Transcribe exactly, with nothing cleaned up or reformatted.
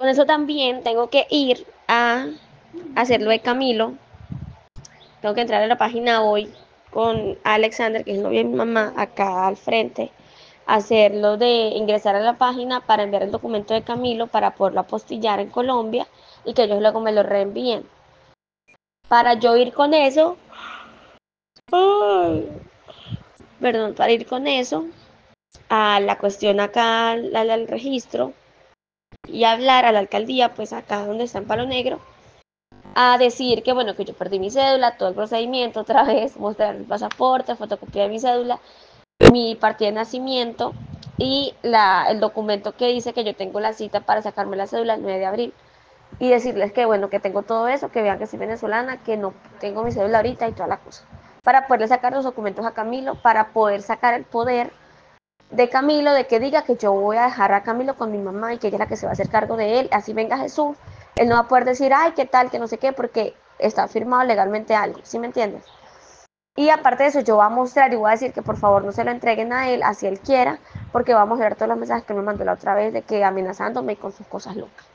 Con eso también tengo que ir a hacerlo de Camilo. Tengo que entrar a la página hoy con Alexander, que es el novio de mi mamá, acá al frente, hacerlo de ingresar a la página para enviar el documento de Camilo para poderlo apostillar en Colombia y que ellos luego me lo reenvíen. Para yo ir con eso, ay, perdón, para ir con eso a la cuestión acá, al, al registro y hablar a la alcaldía, pues acá donde está en Palo Negro, a decir que bueno, que yo perdí mi cédula, todo el procedimiento otra vez, mostrar el pasaporte, fotocopia de mi cédula, mi partida de nacimiento y la, el documento que dice que yo tengo la cita para sacarme la cédula el nueve de abril. Y decirles que bueno, que tengo todo eso, que vean que soy venezolana, que no tengo mi cédula ahorita y toda la cosa. Para poderle sacar los documentos a Camilo, para poder sacar el poder de Camilo, de que diga que yo voy a dejar a Camilo con mi mamá y que ella es la que se va a hacer cargo de él, así venga Jesús, él no va a poder decir, ay, qué tal, que no sé qué, porque está firmado legalmente algo, ¿sí me entiendes? Y aparte de eso, yo voy a mostrar y voy a decir que por favor no se lo entreguen a él, así él quiera, porque vamos a ver todos los mensajes que me mandó la otra vez de que amenazándome con sus cosas locas.